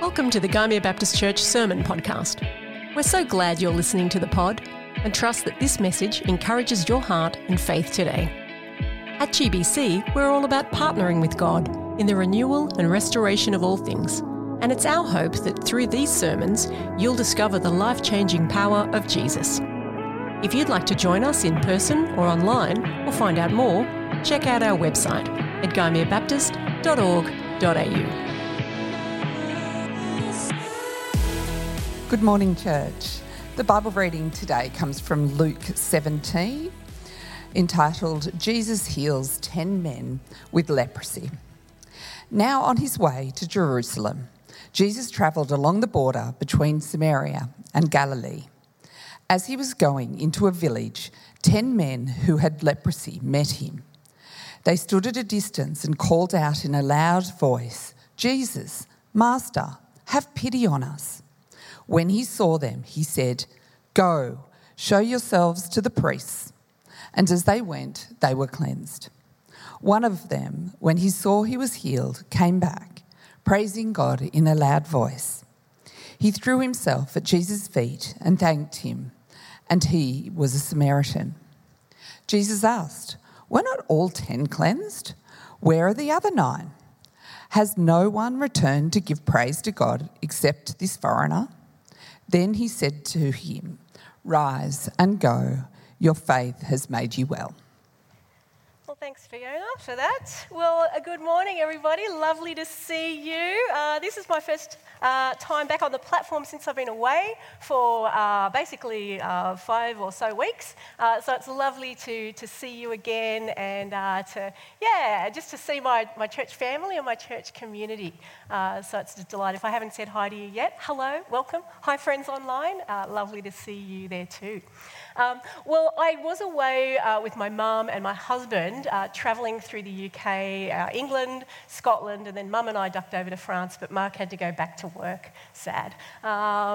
Welcome to the Gymea Baptist Church Sermon Podcast. We're so glad you're listening to the pod and trust that this message encourages your heart and faith today. At GBC, we're all about partnering with God in the renewal and restoration of all things, and it's our hope that through these sermons, you'll discover the life-changing power of Jesus. If you'd like to join us in person or online or find out more, check out our website at gymeabaptist.org.au. Good morning, church. The Bible reading today comes from Luke 17, entitled, Jesus Heals 10 Men with Leprosy. Now on his way to Jerusalem, Jesus travelled along the border between Samaria and Galilee. As he was going into a village, 10 men who had leprosy met him. They stood at a distance and called out in a loud voice, Jesus, Master, have pity on us. When he saw them, he said, Go, show yourselves to the priests. And as they went, they were cleansed. One of them, when he saw he was healed, came back, praising God in a loud voice. He threw himself at Jesus' feet and thanked him, and he was a Samaritan. Jesus asked, Were not all 10 cleansed? Where are the other 9? Has no one returned to give praise to God except this foreigner? Then he said to him, Rise and go, your faith has made you well. Well, thanks, Fiona, for that. Well, good morning, everybody. Lovely to see you. This is my first time back on the platform since I've been away for basically 5 or so weeks. So it's lovely to see you again and just to see my church family and my church community. So it's just a delight. If I haven't said hi to you yet, hello, welcome. Hi, friends online. Lovely to see you there too. Well, I was away with my mum and my husband travelling through the UK, England, Scotland, and then Mum and I ducked over to France, but Mark had to go back to work. Sad. When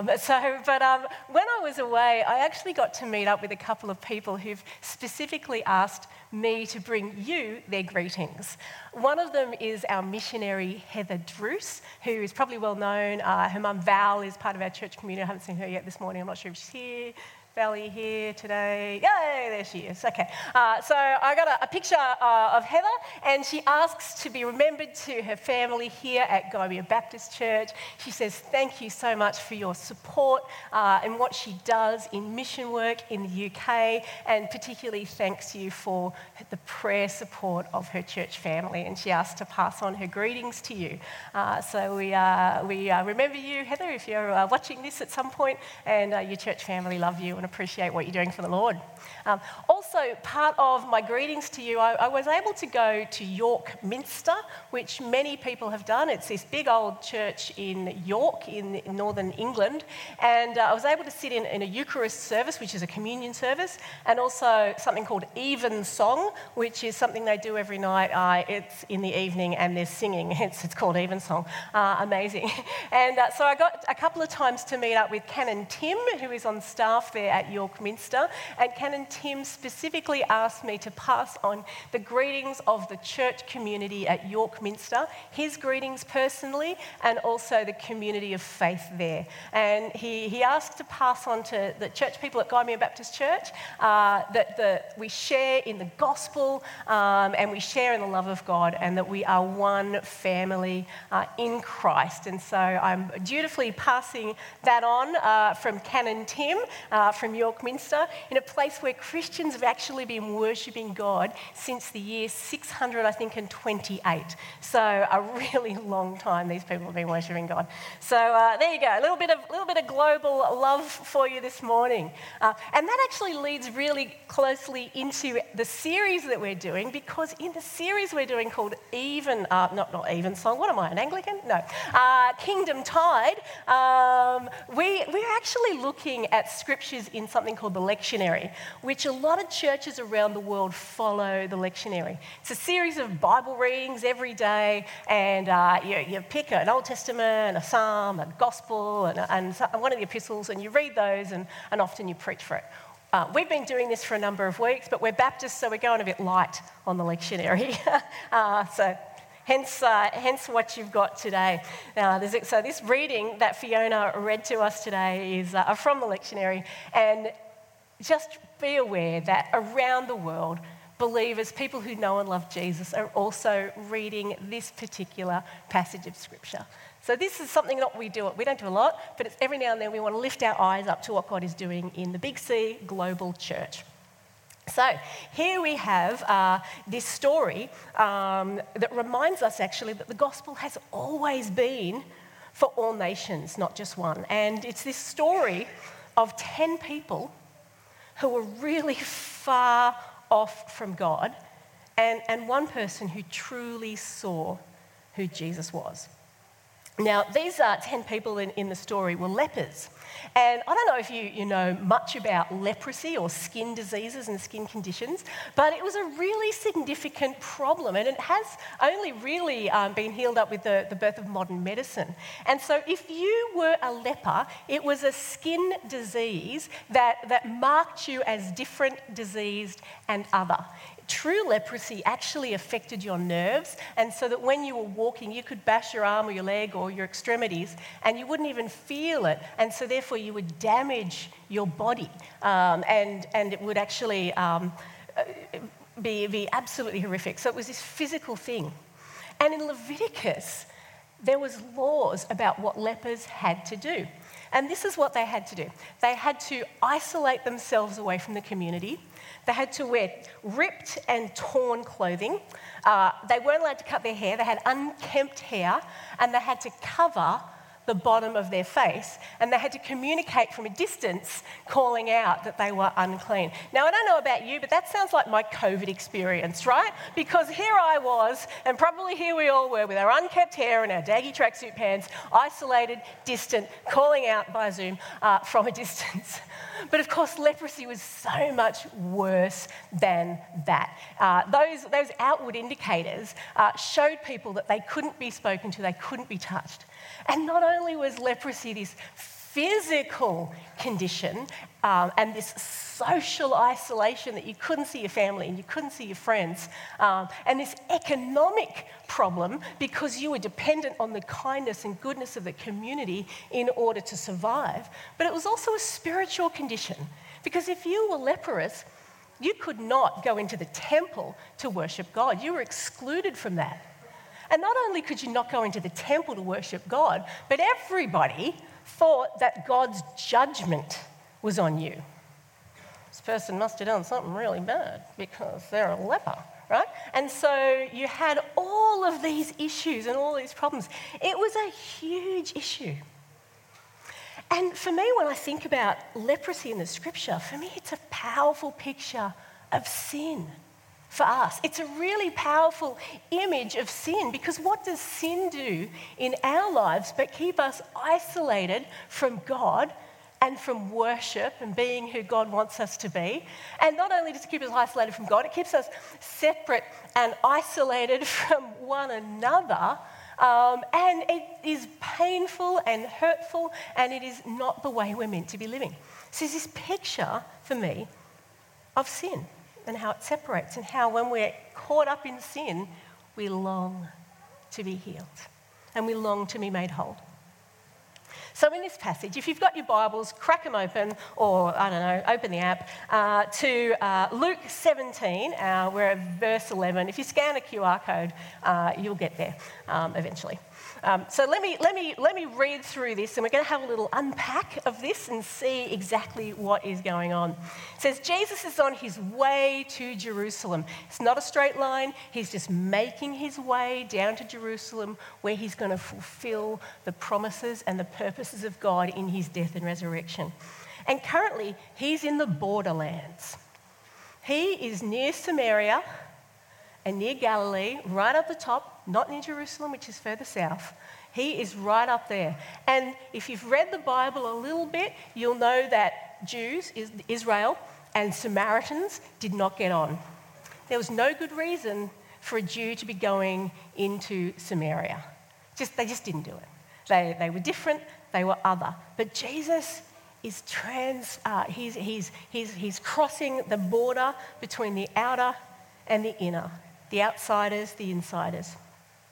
I was away, I actually got to meet up with a couple of people who've specifically asked me to bring you their greetings. One of them is our missionary Heather Druce, who is probably well known. Her mum Val is part of our church community. I haven't seen her yet this morning. I'm not sure if she's here. Valley here today. Yay, there she is. Okay. So I got a picture of Heather, and she asks to be remembered to her family here at Gymea Baptist Church. She says, thank you so much for your support and what she does in mission work in the UK, and particularly thanks you for the prayer support of her church family. And she asked to pass on her greetings to you. So we remember you, Heather, if you're watching this at some point, and your church family love you and appreciate what you're doing for the Lord. Also, part of my greetings to you, I was able to go to York Minster, which many people have done. It's this big old church in York in northern England, and I was able to sit in a Eucharist service, which is a communion service, and also something called Evensong, which is something they do every night. It's in the evening and there's singing, hence it's called Evensong. Amazing. And so I got a couple of times to meet up with Canon Tim, who is on staff there at York Minster, and Canon Tim specifically asked me to pass on the greetings of the church community at York Minster, his greetings personally, and also the community of faith there. And he asked to pass on to the church people at Gymea Baptist Church that we share in the gospel and we share in the love of God, and that we are one family in Christ. And so I'm dutifully passing that on from Canon Tim, from York Minster, in a place where Christians have actually been worshipping God since the year 628. So a really long time these people have been worshipping God. So there you go, a little bit of global love for you this morning. And that actually leads really closely into the series that we're doing, because in the series we're doing called not Evensong, what am I, an Anglican? No. Kingdom Tide, we're actually looking at scriptures in something called the lectionary, which a lot of churches around the world follow the lectionary. It's a series of Bible readings every day, and you pick an Old Testament, a Psalm, a Gospel, and one of the epistles, and you read those, and often you preach for it. We've been doing this for a number of weeks, but we're Baptists, so we're going a bit light on the lectionary. So Hence what you've got today. So this reading that Fiona read to us today is from the lectionary, and just be aware that around the world, believers, people who know and love Jesus, are also reading this particular passage of Scripture. So this is something that we don't do a lot, but it's every now and then we want to lift our eyes up to what God is doing in the Big C Global Church. So here we have this story that reminds us actually that the gospel has always been for all nations, not just one. And it's this story of 10 people who were really far off from God and one person who truly saw who Jesus was. Now, these 10 people in the story were lepers. And I don't know if you know much about leprosy or skin diseases and skin conditions, but it was a really significant problem, and it has only really been healed up with the birth of modern medicine. And so if you were a leper, it was a skin disease that marked you as different, diseased, and other. True leprosy actually affected your nerves, and so that when you were walking, you could bash your arm or your leg or your extremities, and you wouldn't even feel it, and so therefore you would damage your body, and it would actually be absolutely horrific. So it was this physical thing. And in Leviticus, there was laws about what lepers had to do. And this is what they had to do. They had to isolate themselves away from the community. They had to wear ripped and torn clothing. They weren't allowed to cut their hair. They had unkempt hair, and they had to cover the bottom of their face, and they had to communicate from a distance, calling out that they were unclean. Now, I don't know about you, but that sounds like my COVID experience, right? Because here I was, and probably here we all were, with our unkept hair and our daggy tracksuit pants, isolated, distant, calling out by Zoom from a distance. But of course, leprosy was so much worse than that. Those outward indicators showed people that they couldn't be spoken to, they couldn't be touched. And not only was leprosy this physical condition and this social isolation that you couldn't see your family and you couldn't see your friends, and this economic problem because you were dependent on the kindness and goodness of the community in order to survive, but it was also a spiritual condition, because if you were leprous, you could not go into the temple to worship God. You were excluded from that. And not only could you not go into the temple to worship God, but everybody thought that God's judgment was on you. This person must have done something really bad because they're a leper, right? And so you had all of these issues and all these problems. It was a huge issue. And for me, when I think about leprosy in the scripture, for me it's a powerful picture of sin. For us, it's a really powerful image of sin, because what does sin do in our lives but keep us isolated from God and from worship and being who God wants us to be? And not only does it keep us isolated from God, it keeps us separate and isolated from one another. And it is painful and hurtful, and it is not the way we're meant to be living. So there's this picture for me of sin, and how it separates, and how when we're caught up in sin, we long to be healed and we long to be made whole. So in this passage, if you've got your Bibles, crack them open, or, I don't know, open the app, to Luke 17, we're at verse 11. If you scan a QR code, you'll get there eventually. So let me read through this, and we're going to have a little unpack of this and see exactly what is going on. It says, Jesus is on his way to Jerusalem. It's not a straight line. He's just making his way down to Jerusalem, where he's going to fulfill the promises and the purposes of God in his death and resurrection. And currently, he's in the borderlands. He is near Samaria and near Galilee, right up the top, not near Jerusalem, which is further south. He is right up there. And if you've read the Bible a little bit, you'll know that Jews, Israel, and Samaritans did not get on. There was no good reason for a Jew to be going into Samaria. They just didn't do it. They were different, they were other. But Jesus is he's crossing the border between the outer and the inner, the outsiders, the insiders.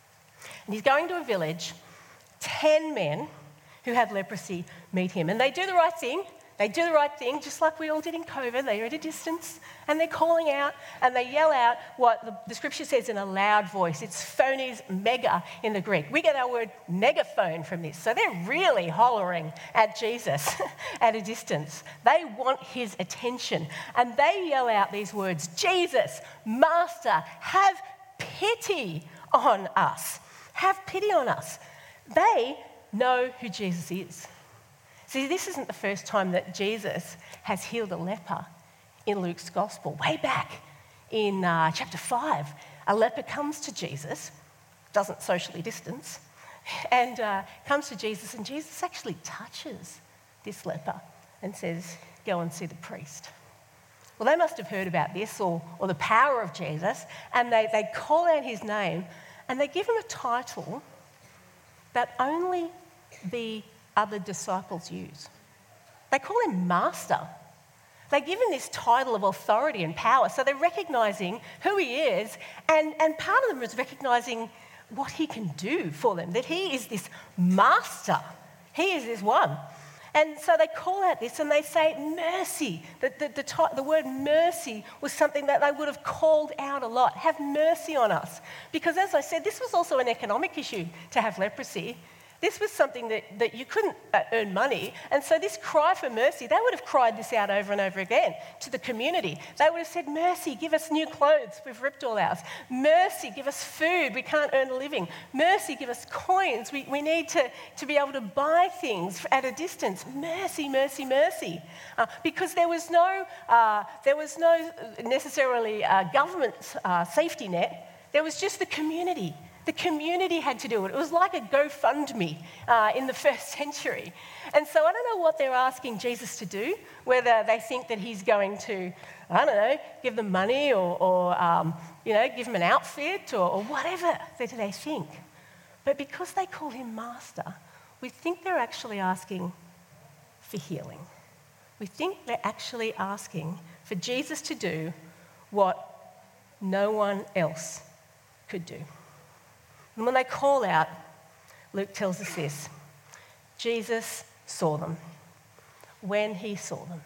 And he's going to a village. 10 men who have leprosy meet him. And they do the right thing. They do the right thing, just like we all did in COVID. They're at a distance and they're calling out and they yell out what the scripture says in a loud voice. It's phones mega in the Greek. We get our word megaphone from this. So they're really hollering at Jesus at a distance. They want his attention. And they yell out these words, Jesus, Master, have pity on us. Have pity on us. They know who Jesus is. See, this isn't the first time that Jesus has healed a leper in Luke's gospel. Way back in chapter 5, a leper comes to Jesus, doesn't socially distance, and comes to Jesus, and Jesus actually touches this leper and says, go and see the priest. Well, they must have heard about this or the power of Jesus, and they call out his name, and they give him a title that only the other disciples use. They call him Master. They give him this title of authority and power, so they're recognising who he is, and part of them is recognising what he can do for them, that he is this master. He is this one. And so they call out this and they say mercy. The word mercy was something that they would have called out a lot. Have mercy on us. Because as I said, this was also an economic issue to have leprosy. This was something that you couldn't earn money. And so this cry for mercy, they would have cried this out over and over again to the community. They would have said, mercy, give us new clothes, we've ripped all ours. Mercy, give us food, we can't earn a living. Mercy, give us coins, we need to be able to buy things at a distance. Mercy, mercy, mercy. Because there was no necessarily government safety net. There was just the community. The community had to do it. It was like a GoFundMe in the first century. And so I don't know what they're asking Jesus to do, whether they think that he's going to, I don't know, give them money or give them an outfit or whatever that they think. But because they call him Master, we think they're actually asking for healing. We think they're actually asking for Jesus to do what no one else could do. And when they call out, Luke tells us this: Jesus saw them when he saw them.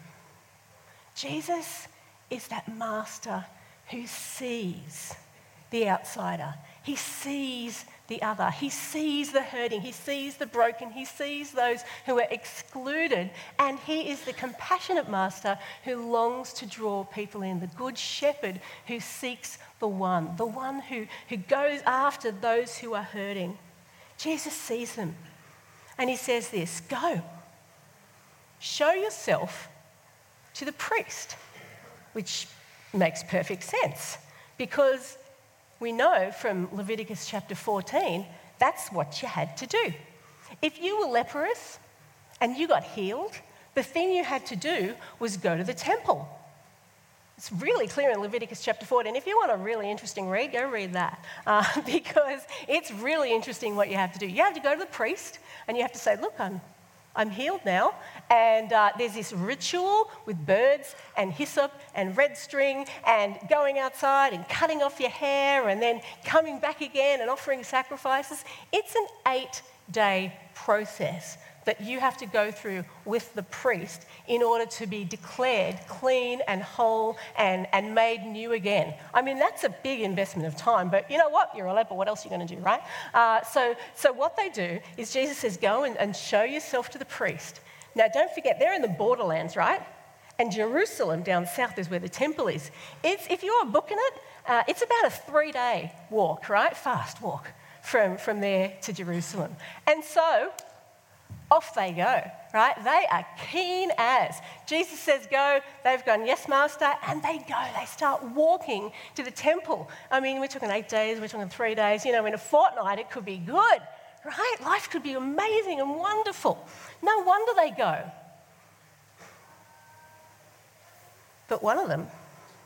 Jesus is that master who sees the outsider. He sees the other. He sees the hurting. He sees the broken. He sees those who are excluded. And he is the compassionate master who longs to draw people in, the good shepherd who seeks the one who goes after those who are hurting. Jesus sees them. And he says this: go, show yourself to the priest, which makes perfect sense because we know from Leviticus chapter 14, that's what you had to do. If you were leprous and you got healed, the thing you had to do was go to the temple. It's really clear in Leviticus chapter 14. If you want a really interesting read, go read that because it's really interesting what you have to do. You have to go to the priest and you have to say, look, I'm healed now, and there's this ritual with birds and hyssop and red string and going outside and cutting off your hair and then coming back again and offering sacrifices. It's an 8-day process that you have to go through with the priest in order to be declared clean and whole and made new again. I mean, that's a big investment of time, but you know what? You're a leper, what else are you going to do, right? So what they do is Jesus says, go and show yourself to the priest. Now, don't forget, they're in the borderlands, right? And Jerusalem down south is where the temple is. If you're booking it, it's about a 3-day walk, right? Fast walk from there to Jerusalem. And so off they go, right? They are keen as. Jesus says go, they've gone, yes, Master, and they go. They start walking to the temple. I mean, we're talking 8 days, we're talking 3 days. You know, in a fortnight, it could be good, right? Life could be amazing and wonderful. No wonder they go. But one of them,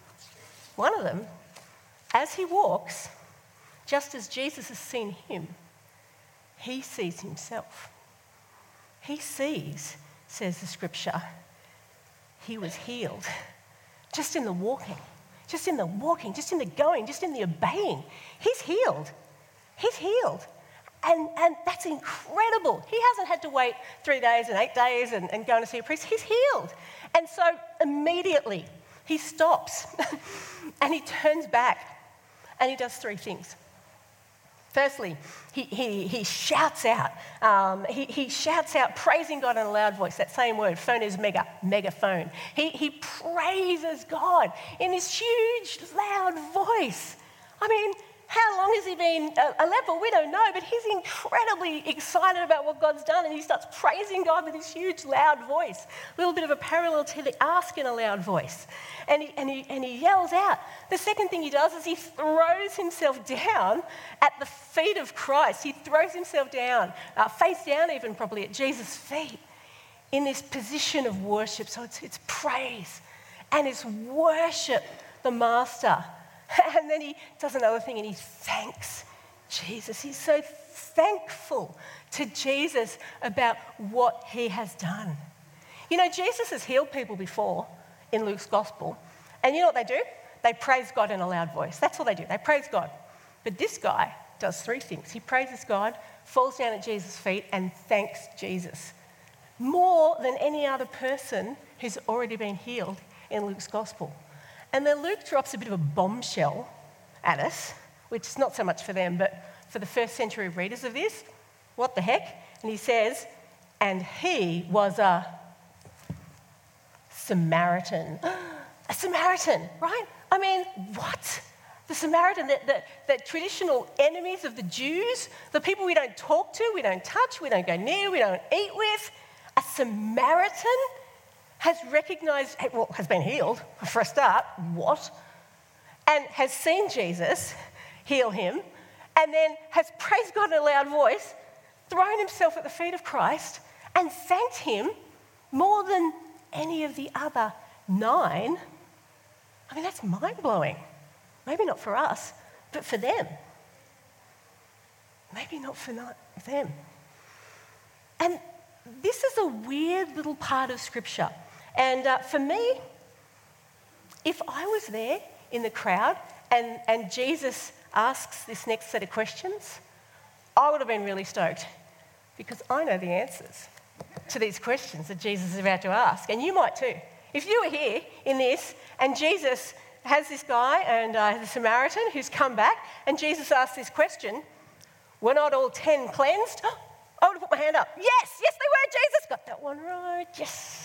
as he walks, just as Jesus has seen him, he sees himself. He sees, says the scripture, he was healed just in the walking, just in the going, just in the obeying. He's healed. He's healed. And that's incredible. He hasn't had to wait 3 days and 8 days and go and see a priest. He's healed. And so immediately he stops and he turns back and he does 3 things. Firstly, he shouts out. He shouts out, praising God in a loud voice. That same word, phone is megaphone. He praises God in this huge, loud voice. I mean, how long has he been a leper? We don't know, but he's incredibly excited about what God's done, and he starts praising God with this huge, loud voice. A little bit of a parallel to the ask in a loud voice. And he yells out. The second thing he does is he throws himself down at the feet of Christ. He throws himself down, face down even probably at Jesus' feet in this position of worship. So it's praise and it's worship the Master. And then he does another thing and he thanks Jesus. He's so thankful to Jesus about what he has done. You know, Jesus has healed people before in Luke's gospel. And you know what they do? They praise God in a loud voice. That's all they do. They praise God. But this guy does 3 things. He praises God, falls down at Jesus' feet and thanks Jesus. More than any other person who's already been healed in Luke's gospel. And then Luke drops a bit of a bombshell at us, which is not so much for them, but for the first century readers of this. What the heck? And he says, and he was a Samaritan. A Samaritan, right? I mean, what? The Samaritan, the traditional enemies of the Jews, the people we don't talk to, we don't touch, we don't go near, we don't eat with. A Samaritan has recognised, well, has been healed, for a start, what? And has seen Jesus heal him, and then has praised God in a loud voice, thrown himself at the feet of Christ, and thanked him more than any of the other 9. I mean, that's mind-blowing. Maybe not for us, but for them. Maybe not for them. And this is a weird little part of Scripture. And for me, if I was there in the crowd and Jesus asks this next set of questions, I would have been really stoked because I know the answers to these questions that Jesus is about to ask. And you might too. If you were here in this and Jesus has this guy and the Samaritan who's come back and Jesus asks this question, were not all 10 cleansed? I would have put my hand up. Yes, they were, Jesus. Got that one right, yes.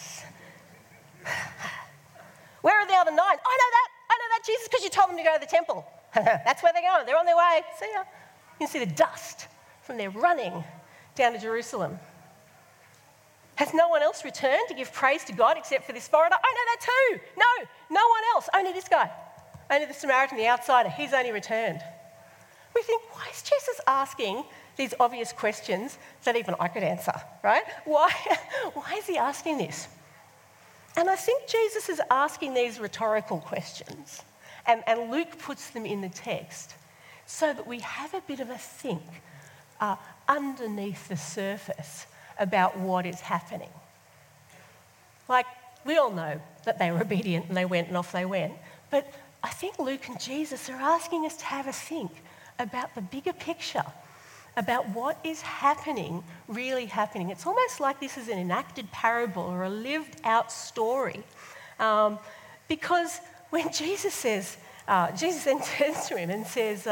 Where are the other 9? I know that, Jesus, because you told them to go to the temple. That's where they're going. They're on their way. See ya. You can see the dust from their running down to Jerusalem. Has no one else returned to give praise to God except for this foreigner? I know that too. No one else. Only this guy. Only the Samaritan, the outsider. He's only returned. We think, why is Jesus asking these obvious questions that even I could answer, right? Why is he asking this? And I think Jesus is asking these rhetorical questions, and Luke puts them in the text so that we have a bit of a think underneath the surface about what is happening. Like, we all know that they were obedient and they went and off they went, but I think Luke and Jesus are asking us to have a think about the bigger picture, about what is happening, really happening. It's almost like this is an enacted parable or a lived out story. Because when Jesus says, Jesus then turns to him and says,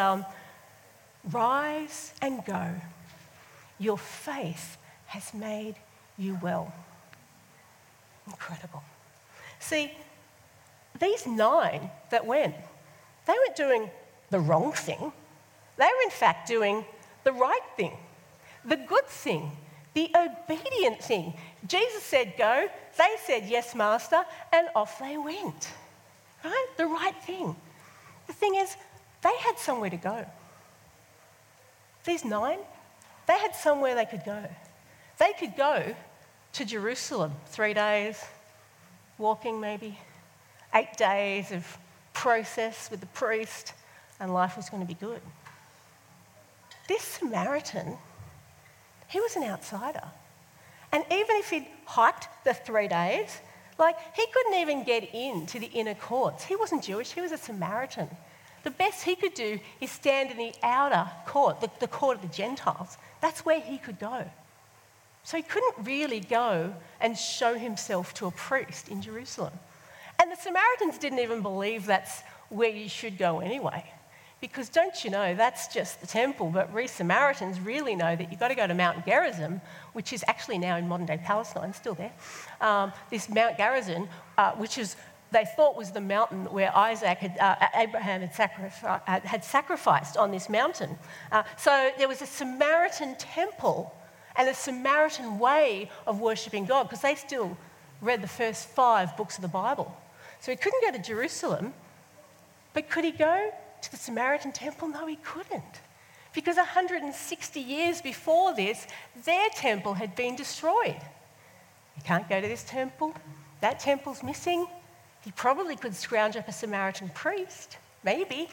rise and go. Your faith has made you well. Incredible. See, these 9 that went, they weren't doing the wrong thing. They were in fact doing the right thing, the good thing, the obedient thing. Jesus said go, they said yes, Master, and off they went. Right? The right thing. The thing is, they had somewhere to go. These 9, they had somewhere they could go. They could go to Jerusalem, 3 days, walking maybe, 8 days of process with the priest, and life was going to be good. This Samaritan, he was an outsider. And even if he'd hiked the 3 days, he couldn't even get into the inner courts. He wasn't Jewish, he was a Samaritan. The best he could do is stand in the outer court, the court of the Gentiles. That's where he could go. So he couldn't really go and show himself to a priest in Jerusalem. And the Samaritans didn't even believe that's where you should go anyway. Because don't you know, that's just the temple, but we Samaritans really know that you've got to go to Mount Gerizim, which is actually now in modern-day Palestine, still there. This Mount Gerizim, which is they thought was the mountain where Abraham had sacrificed on this mountain. So there was a Samaritan temple and a Samaritan way of worshipping God, because they still read the first 5 books of the Bible. So he couldn't go to Jerusalem, but could he go to the Samaritan temple? No, he couldn't. Because 160 years before this, their temple had been destroyed. You can't go to this temple. That temple's missing. He probably could scrounge up a Samaritan priest, maybe,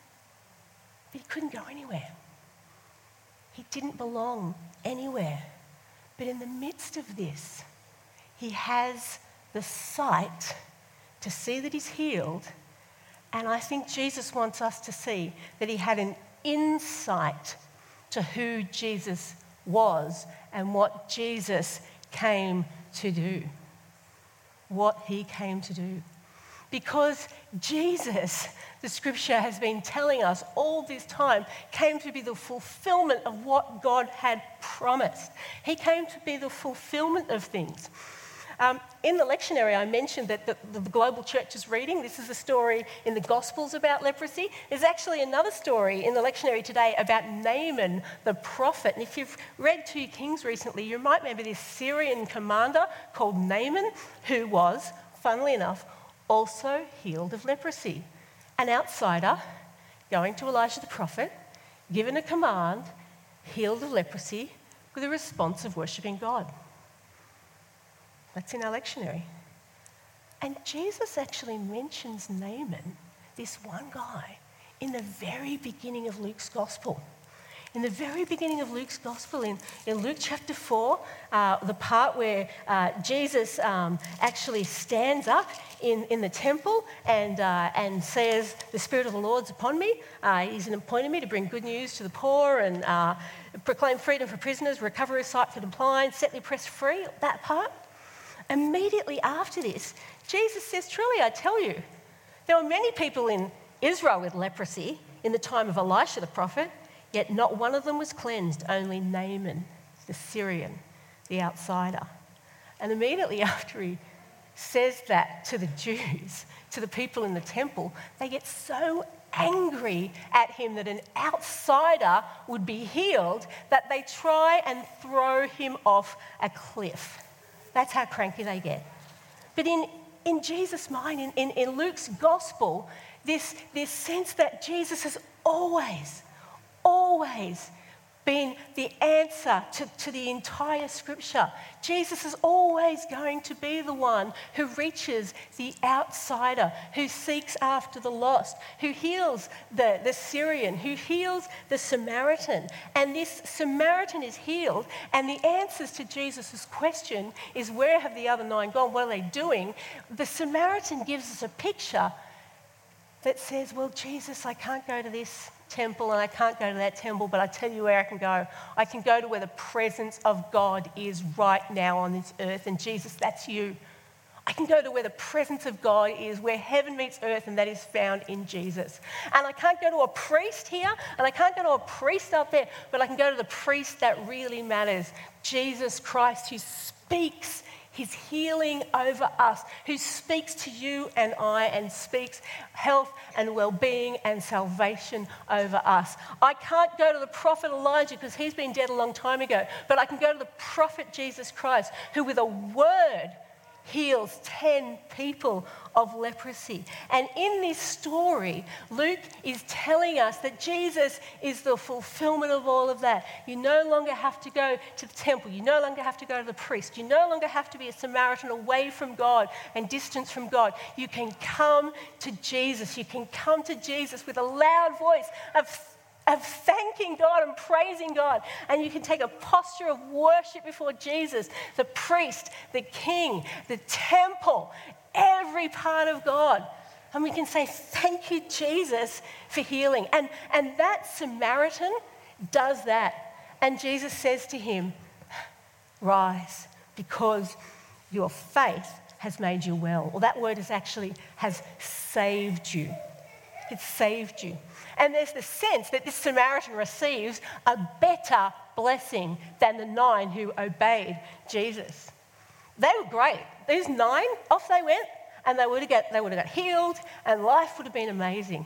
but he couldn't go anywhere. He didn't belong anywhere. But in the midst of this, he has the sight to see that he's healed. And I think Jesus wants us to see that he had an insight to who Jesus was and what Jesus came to do. What he came to do. Because Jesus, the scripture has been telling us all this time, came to be the fulfillment of what God had promised. He came to be the fulfillment of things. In the lectionary, I mentioned that the global church is reading. This is a story in the Gospels about leprosy. There's actually another story in the lectionary today about Naaman the prophet. And if you've read 2 Kings recently, you might remember this Syrian commander called Naaman, who was, funnily enough, also healed of leprosy. An outsider going to Elijah the prophet, given a command, healed of leprosy with a response of worshipping God. That's in our lectionary. And Jesus actually mentions Naaman, this one guy, in the very beginning of Luke's gospel. In the very beginning of Luke's gospel, in Luke chapter 4, the part where Jesus actually stands up in the temple and says, "The Spirit of the Lord's upon me. He's appointed me to bring good news to the poor and proclaim freedom for prisoners, recovery of sight for the blind, set the oppressed free," that part. Immediately after this, Jesus says, "Truly I tell you, there were many people in Israel with leprosy in the time of Elisha the prophet, yet not one of them was cleansed, only Naaman, the Syrian, the outsider." And immediately after he says that to the Jews, to the people in the temple, they get so angry at him that an outsider would be healed that they try and throw him off a cliff. That's how cranky they get. But in Jesus' mind, in Luke's gospel, this sense that Jesus has always been the answer to the entire scripture. Jesus is always going to be the one who reaches the outsider, who seeks after the lost, who heals the Syrian, who heals the Samaritan. And this Samaritan is healed, and the answers to Jesus' question is, where have the other 9 gone? What are they doing? The Samaritan gives us a picture that says, well, Jesus, I can't go to this temple and I can't go to that temple, but I tell you where I can go. I can go to where the presence of God is right now on this earth. And Jesus, that's you. I can go to where the presence of God is, where heaven meets earth, and that is found in Jesus. And I can't go to a priest here, and I can't go to a priest up there, but I can go to the priest that really matters, Jesus Christ, who speaks his healing over us, who speaks to you and I and speaks health and well-being and salvation over us. I can't go to the prophet Elijah because he's been dead a long time ago, but I can go to the prophet Jesus Christ, who with a word heals 10 people of leprosy. And in this story, Luke is telling us that Jesus is the fulfillment of all of that. You no longer have to go to the temple. You no longer have to go to the priest. You no longer have to be a Samaritan away from God and distant from God. You can come to Jesus. You can come to Jesus with a loud voice of thanking God and praising God. And you can take a posture of worship before Jesus, the priest, the king, the temple, every part of God. And we can say, thank you, Jesus, for healing. And that Samaritan does that. And Jesus says to him, rise, because your faith has made you well. Or that word is actually has saved you. It's saved you. And there's the sense that this Samaritan receives a better blessing than the 9 who obeyed Jesus. They were great. These 9, off they went, and they would have got healed, and life would have been amazing.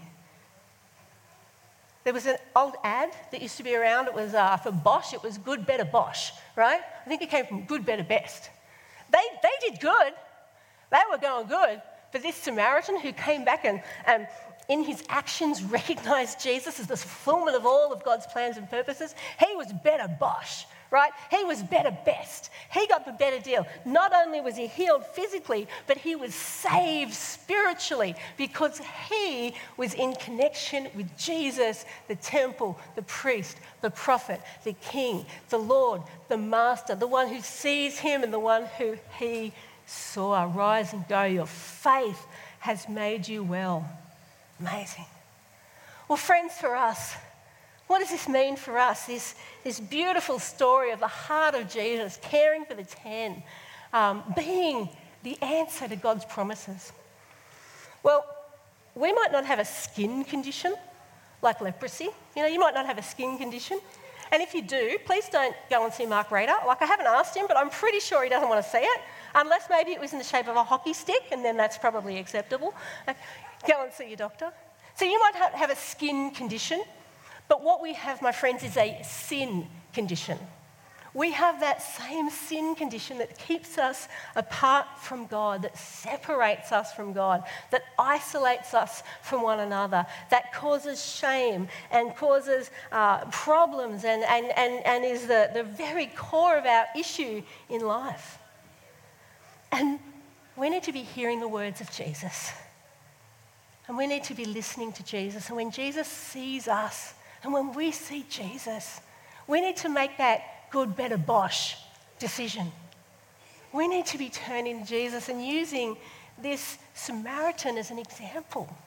There was an old ad that used to be around. It was for Bosch. It was good, better, Bosch, right? I think it came from good, better, best. They did good. They were going good. But this Samaritan who came back and in his actions recognised Jesus as the fulfillment of all of God's plans and purposes, he was better Bosch, right? He was better best. He got the better deal. Not only was he healed physically, but he was saved spiritually because he was in connection with Jesus, the temple, the priest, the prophet, the king, the Lord, the master, the one who sees him and the one who he saw. Rise and go. Your faith has made you well. Amazing. Well, friends, for us, what does this mean for us? This beautiful story of the heart of Jesus, caring for the 10, being the answer to God's promises. Well, we might not have a skin condition like leprosy. You might not have a skin condition. And if you do, please don't go and see Mark Rader. Like, I haven't asked him, but I'm pretty sure he doesn't want to see it, unless maybe it was in the shape of a hockey stick, and then that's probably acceptable. Go and see your doctor. So you might have a skin condition, but what we have, my friends, is a sin condition. We have that same sin condition that keeps us apart from God, that separates us from God, that isolates us from one another, that causes shame and causes problems and is the very core of our issue in life. And we need to be hearing the words of Jesus. And we need to be listening to Jesus. And when Jesus sees us, and when we see Jesus, we need to make that good, better, Bosch decision. We need to be turning to Jesus and using this Samaritan as an example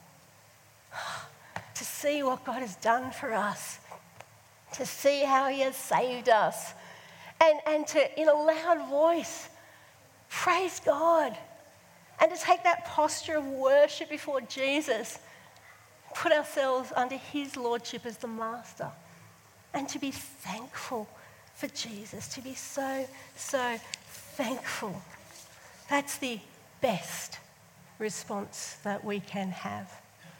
to see what God has done for us, to see how he has saved us, and to, in a loud voice, praise God, and to take that posture of worship before Jesus, put ourselves under his lordship as the master, and to be thankful for Jesus, to be so, so thankful. That's the best response that we can have.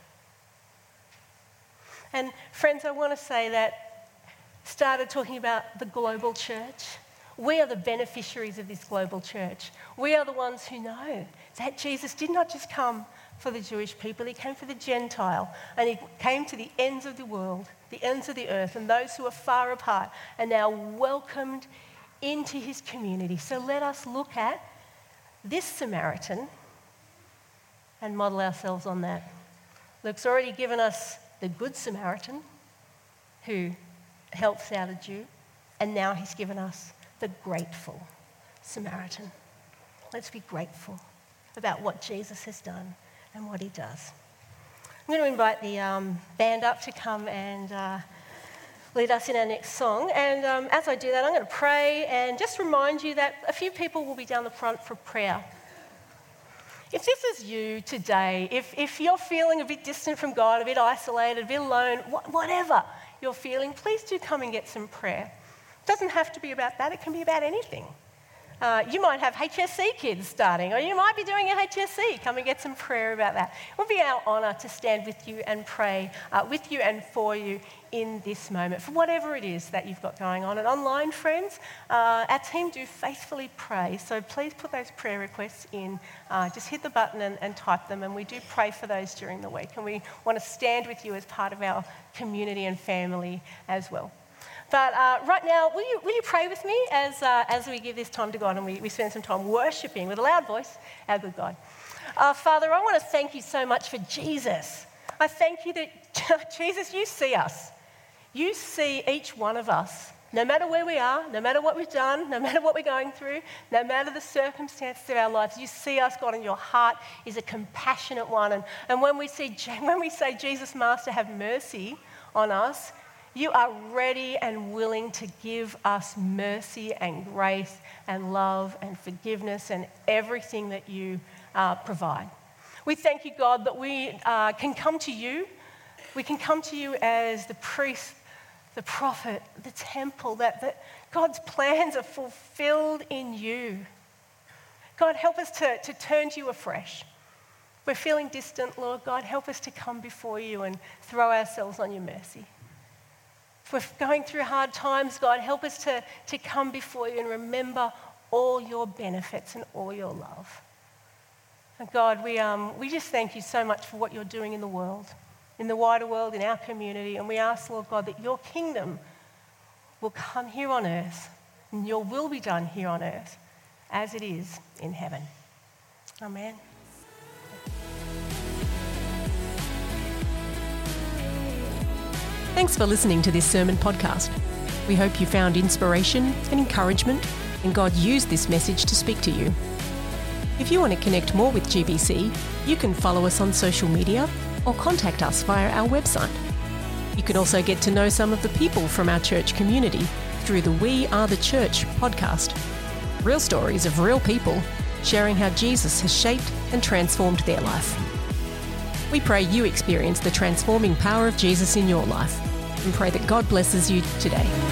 And friends, I want to say that started talking about the global church. We are the beneficiaries of this global church. We are the ones who know that Jesus did not just come for the Jewish people, he came for the Gentile, and he came to the ends of the world, the ends of the earth, and those who are far apart are now welcomed into his community. So let us look at this Samaritan and model ourselves on that. Luke's already given us the Good Samaritan who helps out a Jew, and now he's given us the grateful Samaritan. Let's be grateful about what Jesus has done and what he does. I'm going to invite the band up to come and lead us in our next song. And as I do that, I'm going to pray and just remind you that a few people will be down the front for prayer. If this is you today, if you're feeling a bit distant from God, a bit isolated, a bit alone, whatever you're feeling, please do come and get some prayer. It doesn't have to be about that. It can be about anything. You might have HSC kids starting, or you might be doing a HSC. Come and get some prayer about that. It would be our honour to stand with you and pray with you and for you in this moment, for whatever it is that you've got going on. And online, friends, our team do faithfully pray, so please put those prayer requests in. Just hit the button and type them, and we do pray for those during the week. And we want to stand with you as part of our community and family as well. But right now, will you pray with me as we give this time to God and we spend some time worshipping with a loud voice our good God. Father, I want to thank you so much for Jesus. I thank you that, Jesus, you see us. You see each one of us No matter where we are, no matter what we've done, no matter what we're going through, no matter the circumstances of our lives, you see us, God, and your heart is a compassionate one. And when we say, Jesus, Master, have mercy on us, you are ready and willing to give us mercy and grace and love and forgiveness and everything that you provide. We thank you, God, that we can come to you. We can come to you as the priest, the prophet, the temple, that God's plans are fulfilled in you. God, help us to turn to you afresh. We're feeling distant, Lord God. Help us to come before you and throw ourselves on your mercy. If we're going through hard times, God, help us to come before you and remember all your benefits and all your love. And God, we just thank you so much for what you're doing in the world, in the wider world, in our community. And we ask, Lord God, that your kingdom will come here on earth and your will be done here on earth as it is in heaven. Amen. Thanks for listening to this sermon podcast. We hope you found inspiration and encouragement, and God used this message to speak to you. If you want to connect more with GBC, you can follow us on social media or contact us via our website. You can also get to know some of the people from our church community through the We Are the Church podcast. Real stories of real people sharing how Jesus has shaped and transformed their life. We pray you experience the transforming power of Jesus in your life and pray that God blesses you today.